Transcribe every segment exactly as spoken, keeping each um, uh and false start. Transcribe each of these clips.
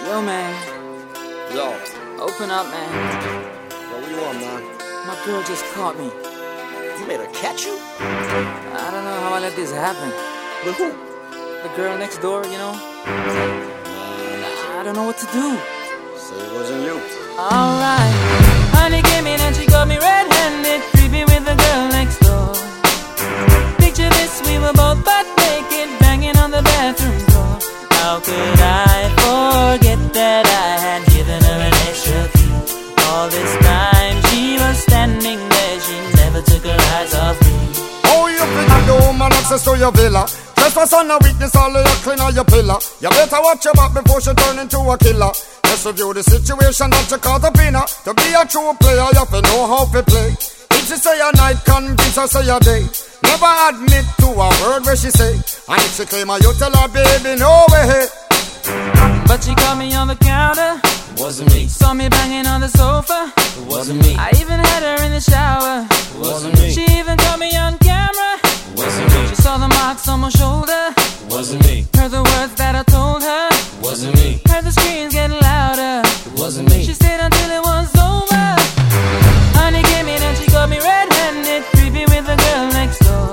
Yo, man. Yo. Open up, man. Yo, what you want, man? My girl just caught me. You made her catch you? I don't know how I let this happen. With who? The girl next door, you know? I don't know what to do. Say it wasn't you. Alright. Honey came in and she got me red-handed, creepy with the girl next door. Picture this, we were both butt naked, banging on the bathroom door. How could I forget that I had given her an extra key? All this time she was standing there, she never took her eyes off me. Oh, you think the woman access to your villa? Trespass on a weakness, all of your clean on your pillar. You better watch your back before she turn into a killer. Just review the situation that you caught up in her. To be a true player, you have to know how to play. If she say a night, convince her say a day. Never admit to a word where she say. And if she claim her, you tell her, baby, no way. But she caught me on the counter. Wasn't me. Saw me banging on the sofa. It wasn't me. I even had her in the shower. It wasn't me. She even caught me on camera. It wasn't me. She saw the marks on my shoulder. It wasn't me. Heard the words that I told her. It wasn't me. Heard the screams getting louder. It wasn't me. She stayed until it was over. Honey came in and she got me red-handed, creepy with the girl next door.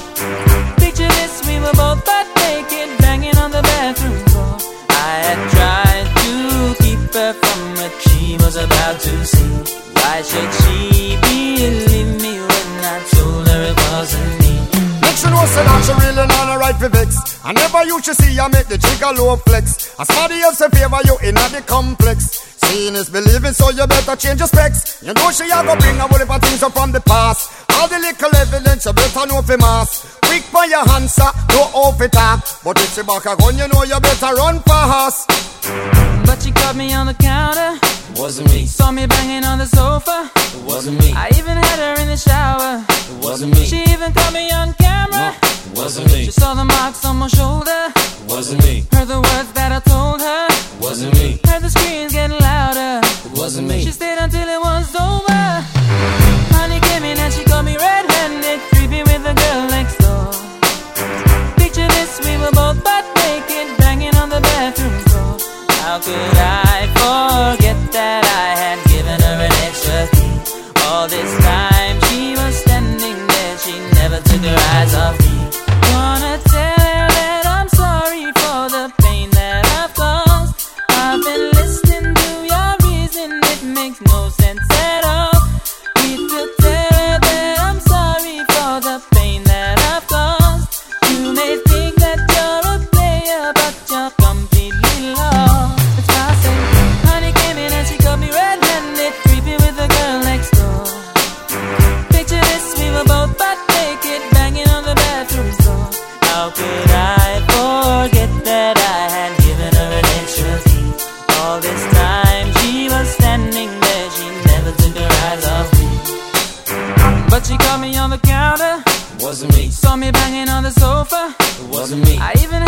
Picture this, we were both butt naked, banging on the bathroom floor. I had tried to keep her from what she was about to see. Why should she believe me when I told her it wasn't me? Make sure no say that she really not a right for vex. I never you should see her make the trigger low flex. As somebody else in favor you in the complex. Seeing is believing, so you better change your specs. You know she a go bring a whole heap of things up from the past. All the little evidence you better know for mass. Quick for your answer, no off it up. But if she back a gun, you know you better run fast. But she caught me on the counter. It wasn't me. Saw me banging on the sofa. It wasn't me. I even had her in the shower. It wasn't me. She even caught me on camera. It wasn't me. She saw the marks on my shoulder. It wasn't me. Heard the words that I told her. It wasn't me. Heard the screams getting louder. It wasn't me. She stayed until it was over. Honey came in and she got me red-handed, creepy with the girl next door. Picture this, we were both butt naked, banging on the bathroom floor. How could I forget that I had given her an extra key? All this time she was standing there, she never took her eyes off me. Wanna tell her that I'm sorry for the pain that I've caused. I've been listening to your reason, it makes no sense at all. Need to tell her that I'm sorry for the pain that I've caused. You may think that you're a player, but you're completely lost. That's why I say, honey came in and she got me red-handed, creepy with the girl next door. Picture this, we were both butt naked, banging on the bathroom floor. How could I forget that I had given her an extra key? All this time she was standing there, she never took her eyes off me. But she caught me on the counter. It wasn't me. Saw me banging on the sofa. It wasn't me. I even